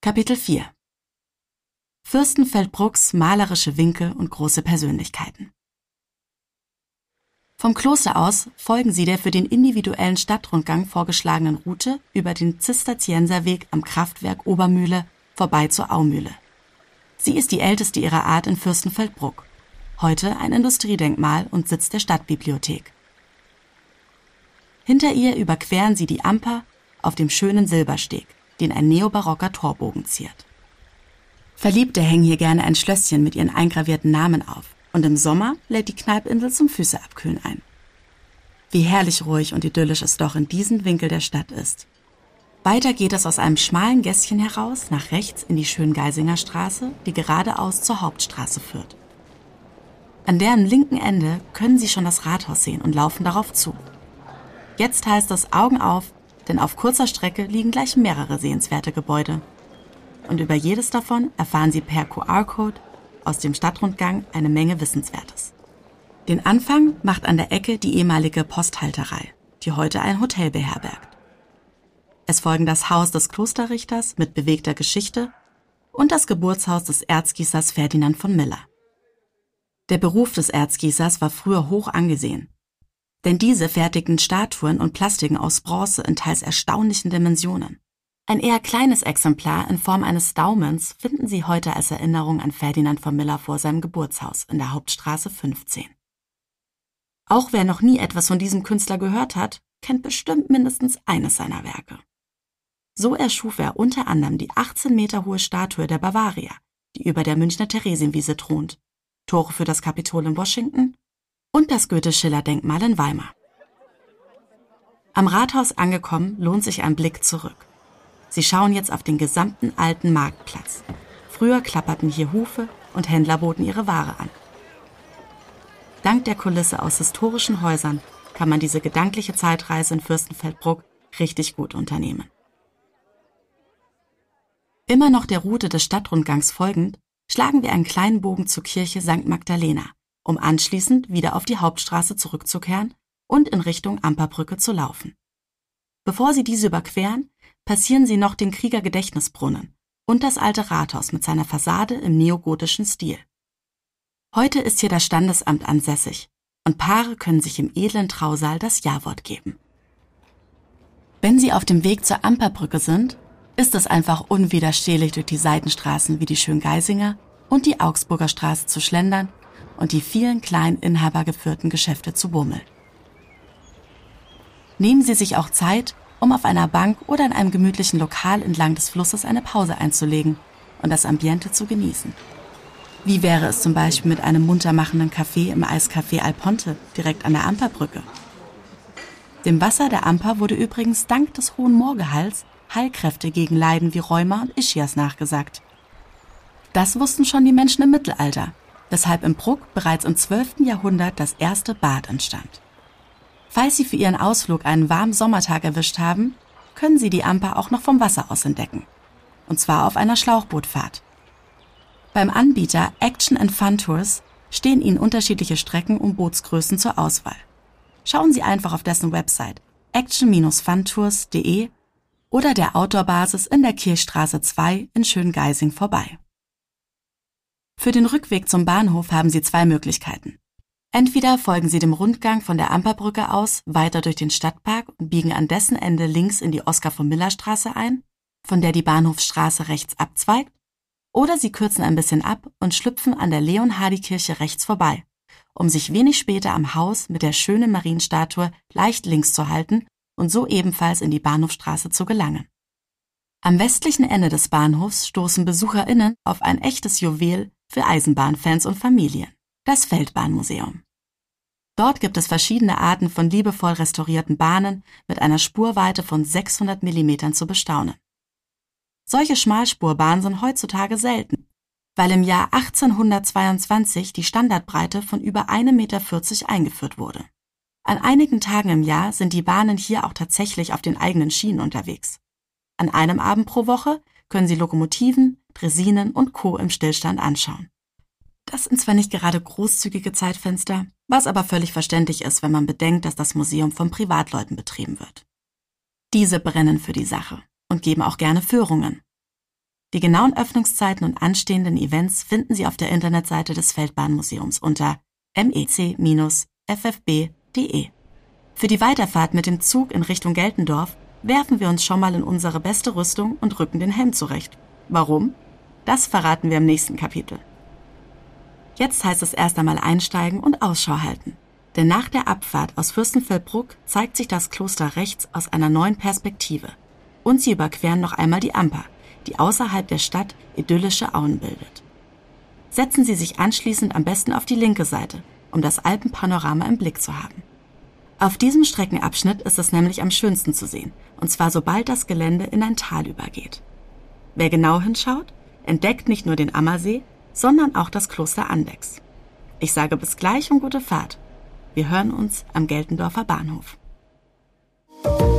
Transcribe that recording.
Kapitel 4 Fürstenfeldbrucks malerische Winkel und große Persönlichkeiten. Vom Kloster aus folgen Sie der für den individuellen Stadtrundgang vorgeschlagenen Route über den Zisterzienserweg am Kraftwerk Obermühle vorbei zur Aumühle. Sie ist die älteste ihrer Art in Fürstenfeldbruck, heute ein Industriedenkmal und Sitz der Stadtbibliothek. Hinter ihr überqueren Sie die Amper auf dem schönen Silbersteg, den ein neobarocker Torbogen ziert. Verliebte hängen hier gerne ein Schlösschen mit ihren eingravierten Namen auf und im Sommer lädt die Kneipinsel zum Füßeabkühlen ein. Wie herrlich ruhig und idyllisch es doch in diesem Winkel der Stadt ist. Weiter geht es aus einem schmalen Gässchen heraus nach rechts in die Schöngeisinger Straße, die geradeaus zur Hauptstraße führt. An deren linken Ende können Sie schon das Rathaus sehen und laufen darauf zu. Jetzt heißt es Augen auf, denn auf kurzer Strecke liegen gleich mehrere sehenswerte Gebäude. Und über jedes davon erfahren Sie per QR-Code aus dem Stadtrundgang eine Menge Wissenswertes. Den Anfang macht an der Ecke die ehemalige Posthalterei, die heute ein Hotel beherbergt. Es folgen das Haus des Klosterrichters mit bewegter Geschichte und das Geburtshaus des Erzgießers Ferdinand von Miller. Der Beruf des Erzgießers war früher hoch angesehen, denn diese fertigten Statuen und Plastiken aus Bronze in teils erstaunlichen Dimensionen. Ein eher kleines Exemplar in Form eines Daumens finden Sie heute als Erinnerung an Ferdinand von Miller vor seinem Geburtshaus in der Hauptstraße 15. Auch wer noch nie etwas von diesem Künstler gehört hat, kennt bestimmt mindestens eines seiner Werke. So erschuf er unter anderem die 18 Meter hohe Statue der Bavaria, die über der Münchner Theresienwiese thront, Tore für das Kapitol in Washington und das Goethe-Schiller-Denkmal in Weimar. Am Rathaus angekommen, lohnt sich ein Blick zurück. Sie schauen jetzt auf den gesamten alten Marktplatz. Früher klapperten hier Hufe und Händler boten ihre Ware an. Dank der Kulisse aus historischen Häusern kann man diese gedankliche Zeitreise in Fürstenfeldbruck richtig gut unternehmen. Immer noch der Route des Stadtrundgangs folgend, schlagen wir einen kleinen Bogen zur Kirche St. Magdalena, um anschließend wieder auf die Hauptstraße zurückzukehren und in Richtung Amperbrücke zu laufen. Bevor Sie diese überqueren, passieren Sie noch den Kriegergedächtnisbrunnen und das alte Rathaus mit seiner Fassade im neogotischen Stil. Heute ist hier das Standesamt ansässig und Paare können sich im edlen Trausaal das Ja-Wort geben. Wenn Sie auf dem Weg zur Amperbrücke sind, ist es einfach unwiderstehlich durch die Seitenstraßen wie die Schöngeisinger und die Augsburger Straße zu schlendern und die vielen kleinen inhabergeführten Geschäfte zu bummeln. Nehmen Sie sich auch Zeit, um auf einer Bank oder in einem gemütlichen Lokal entlang des Flusses eine Pause einzulegen und das Ambiente zu genießen. Wie wäre es zum Beispiel mit einem muntermachenden Café im Eiscafé Alponte direkt an der Amperbrücke? Dem Wasser der Amper wurde übrigens dank des hohen Moorgehalts Heilkräfte gegen Leiden wie Rheuma und Ischias nachgesagt. Das wussten schon die Menschen im Mittelalter, weshalb im Bruck bereits im 12. Jahrhundert das erste Bad entstand. Falls Sie für Ihren Ausflug einen warmen Sommertag erwischt haben, können Sie die Amper auch noch vom Wasser aus entdecken. Und zwar auf einer Schlauchbootfahrt. Beim Anbieter Action & Fun Tours stehen Ihnen unterschiedliche Strecken und Bootsgrößen zur Auswahl. Schauen Sie einfach auf dessen Website action-funtours.de oder der Outdoor-Basis in der Kirchstraße 2 in Schöngeising vorbei. Für den Rückweg zum Bahnhof haben Sie zwei Möglichkeiten. Entweder folgen Sie dem Rundgang von der Amperbrücke aus weiter durch den Stadtpark und biegen an dessen Ende links in die Oskar-von-Miller-Straße ein, von der die Bahnhofsstraße rechts abzweigt, oder Sie kürzen ein bisschen ab und schlüpfen an der Leonhardikirche rechts vorbei, um sich wenig später am Haus mit der schönen Marienstatue leicht links zu halten und so ebenfalls in die Bahnhofsstraße zu gelangen. Am westlichen Ende des Bahnhofs stoßen BesucherInnen auf ein echtes Juwel für Eisenbahnfans und Familien. Das Feldbahnmuseum. Dort gibt es verschiedene Arten von liebevoll restaurierten Bahnen mit einer Spurweite von 600 mm zu bestaunen. Solche Schmalspurbahnen sind heutzutage selten, weil im Jahr 1822 die Standardbreite von über 1,40 Meter eingeführt wurde. An einigen Tagen im Jahr sind die Bahnen hier auch tatsächlich auf den eigenen Schienen unterwegs. An einem Abend pro Woche können Sie Lokomotiven, Draisinen und Co. im Stillstand anschauen. Das sind zwar nicht gerade großzügige Zeitfenster, was aber völlig verständlich ist, wenn man bedenkt, dass das Museum von Privatleuten betrieben wird. Diese brennen für die Sache und geben auch gerne Führungen. Die genauen Öffnungszeiten und anstehenden Events finden Sie auf der Internetseite des Feldbahnmuseums unter mec-ffb.de. Für die Weiterfahrt mit dem Zug in Richtung Geltendorf werfen wir uns schon mal in unsere beste Rüstung und rücken den Helm zurecht. Warum? Das verraten wir im nächsten Kapitel. Jetzt heißt es erst einmal einsteigen und Ausschau halten. Denn nach der Abfahrt aus Fürstenfeldbruck zeigt sich das Kloster rechts aus einer neuen Perspektive. Und Sie überqueren noch einmal die Amper, die außerhalb der Stadt idyllische Auen bildet. Setzen Sie sich anschließend am besten auf die linke Seite, um das Alpenpanorama im Blick zu haben. Auf diesem Streckenabschnitt ist es nämlich am schönsten zu sehen, und zwar sobald das Gelände in ein Tal übergeht. Wer genau hinschaut, entdeckt nicht nur den Ammersee, sondern auch das Kloster Andechs. Ich sage bis gleich und gute Fahrt. Wir hören uns am Geltendorfer Bahnhof.